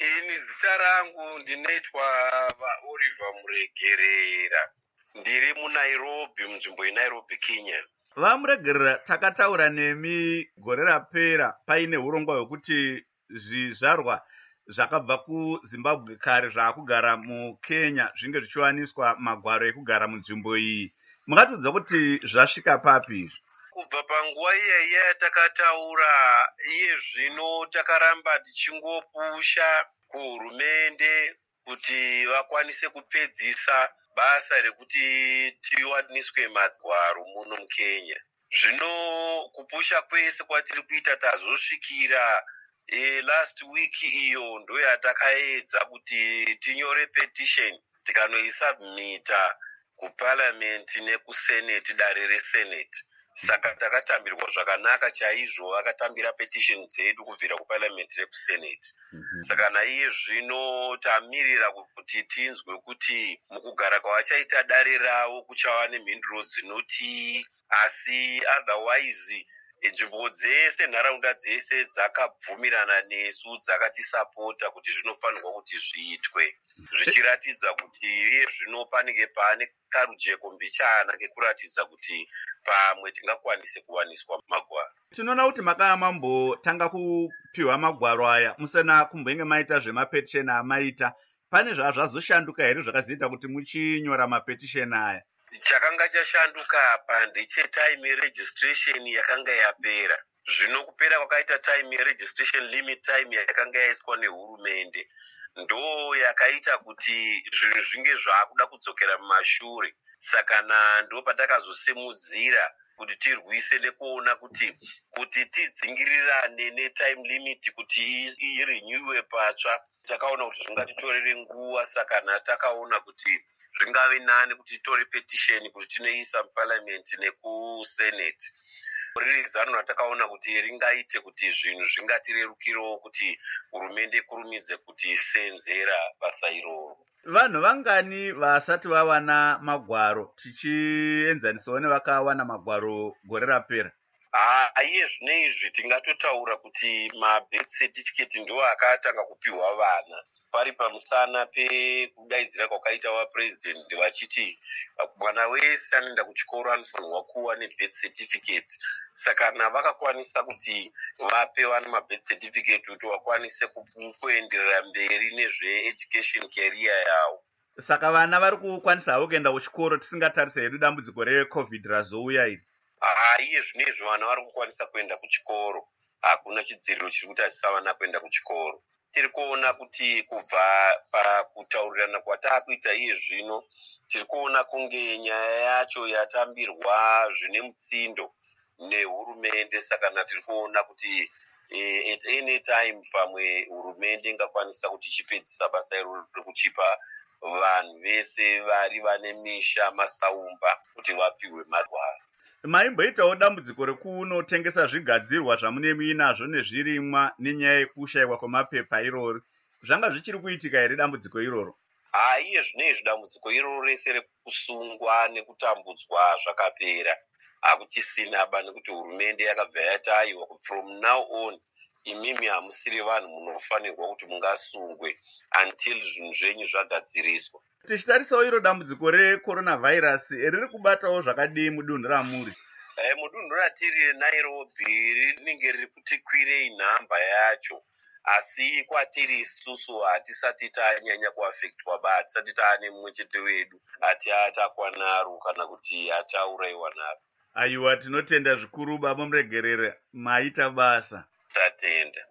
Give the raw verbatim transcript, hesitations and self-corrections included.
Ini zita rangu ndinoitwa vaOliver Muregerera. Ndiri muNairobi, munzvimbo yeNairobi, Kenya. Vamuregerera, takataura nemi gore rapera paine urongwa hwekuti zvizvarwa zvakabva kuZimbabwe kare zvakugara muKenya zvinge zvichiwaniswa magwaro ekugara munzvimbo iyi. Mungatudza kuti zvasvika papi izvi? Kubva panguva iyaiya yatakataura, iye zvino takaramba tichingopusha kuhurumende kuti vakwanise kupedzisa basa rekuti tiwaniswe magwaro muno muKenya. Zvino kupusha kwese kwatiri kuita tazosvikira e, last week iyo ndo yatakaedza kuti tinyore petition tikanoisubmita kuparliament nekusenate, dare resenate. Saka takatambirwa zvakanaka chaizvo, vakatambira petition dzedu kubvira kuparliament nekusenate. Mm-hmm. Saka naiye zvino tamirira kuti tinzwe kuti mukugara kwavachaita dare ravo kuchava nemhinduro dzinoti, asi otherwise nzvimbo dzese, nharaunda dzese dzakabvumirana nesu, dzakatisapota kuti zvinofanirwa kuti zviitwe, zvichiratidza kuti iye zvino panenge pane karujeko mbichana kekuratidza kuti pamwe tingakwanise kuwaniswa magwaro. Tinoona kuti makanga mambotanga kupiwa magwaro aya musana kumbenge maita zvemapetisheni amaita. Pane zvazvazoshanduka here zvakazoita kuti muchinyora mapetisheni aya? Chakanga chashanduka apa ndechetime yeregistration yakanga yapera. Zvino kupera kwakaita time yeregistration limit time yakanga yaiswa nehurumende ndo yakaita kuti zvinhu zvinge zvakuda kudzokera mumashure. Saka ndo patakazosimudzira kuti tirwise nekuona kuti kuti tidzingirirane netime limit kuti irenewe patsva. Takaona kuti zvingatitorere nguva, saka takaona kuti zvingave nani kuti titore petition kuti tinoisa muparliament nekusenate. Riri zano ratakaona kuti ringaite kuti zvinhu zvingatirerukirewo kuti hurumende ikurumize kuti isenzera basa iroro. Vanhu vangani vasati vawana magwaro tichienzanisawo nevakawana magwaro gore rapera? Ah, iye zvinezvi tingatotaura kuti mabirth certificate ndo akatanga kupiwa vana pari pamusana pekudaidzira kwakaita vapresident vachiti mwana wese anoenda kuchikoro anofanirwa kuva nebirth certificate. Saka navakakwanisa kuti vape vana mabirth certificate kuti vakwanise kuenderera mberi nezveeducation career yavo. Saka vana vari kukwanisa havo kuenda kuchikoro tisingatarisa hedu dambudziko recovid razouya iri? Ah, iye zvinezvi vana vari kukwanisa kuenda kuchikoro. Hakuna chidziriro chiri kuti asisavana kuenda kuchikoro. Tiri kuona kuti kubva pakutaurirana kwatakuita iye zvino, tiri kuona kunge nyaya yacho yatambirwa zvine mutsindo nehurumende. Saka tiri kuona kuti eh, at any time pamwe hurumende ingakwanisa kuti ichipedzisa basa iroro rekuchipa vanhu vese vari vane misha masaumba kuti vapiwe magwaro. Maimboitawo dambudziko rekunotengesa zvigadzirwa zvamune muinazvo nezvirimwa nenyaya yekushayiwa kwemapepa iroro. Zvanga zvichiri kuitika here dambudziko iroro? Ah, iye zvinezvi dambudziko iroro rese rekusungwa nekutambudzwa zvakapera. Hakuchisina ba nekuti hurumende yakabva yati aiwa from now on imimi hamusiri vanhu munofanirwa kuti mungasungwe until zvinhu zvenyu zvagadziriswa. Tichitarisawo iro dambudziko recoronavirus riri kubatawo zvakadii mudunhu ramuri? Eh, mudunhu ratiri Nairobi rinenge riri kuti kwirei nhamba yacho, asi kwatiri isusu hatisati tanyanya kuafektwa ba, hatisati taane mumwe chete wedu ati atakwa naro kana kuti ataurayiwa naro. Aiwa, tinotenda zvikuru baba Muregerera, maita basa. Tatenda.